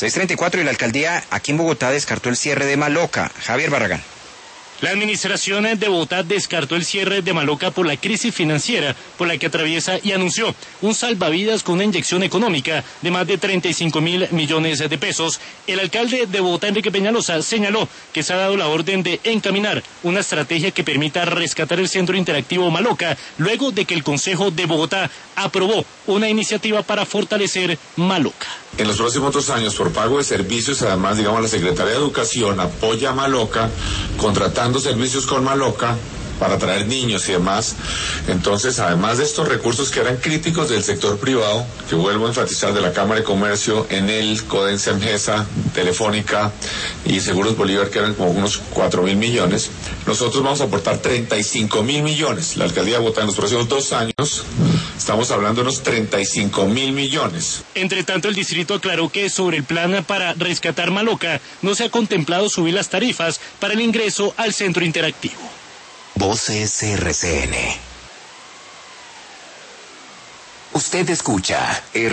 6:34 y la alcaldía aquí en Bogotá descartó el cierre de Maloca. Javier Barragán. La administración de Bogotá descartó el cierre de Maloca por la crisis financiera por la que atraviesa y anunció un salvavidas con una inyección económica de más de 35.000 millones de pesos. El alcalde de Bogotá, Enrique Peñalosa, señaló que se ha dado la orden de encaminar una estrategia que permita rescatar el centro interactivo Maloca, luego de que el Consejo de Bogotá aprobó una iniciativa para fortalecer Maloca. En los próximos 2 años, por pago de servicios, además, la Secretaría de Educación apoya a Maloca, contratando servicios con Maloca para traer niños y demás. Entonces, además de estos recursos que eran críticos del sector privado, que vuelvo a enfatizar, de la Cámara de Comercio, Enel, Codensa, Emgesa, Telefónica y Seguros Bolívar, que eran como unos 4.000 millones, nosotros vamos a aportar 35.000 millones. La alcaldía de Bogotá en los próximos 2 años, estamos hablando de unos 35.000 millones. Entre tanto, el distrito aclaró que sobre el plan para rescatar Maloca no se ha contemplado subir las tarifas para el ingreso al centro interactivo. Voces RCN. Usted escucha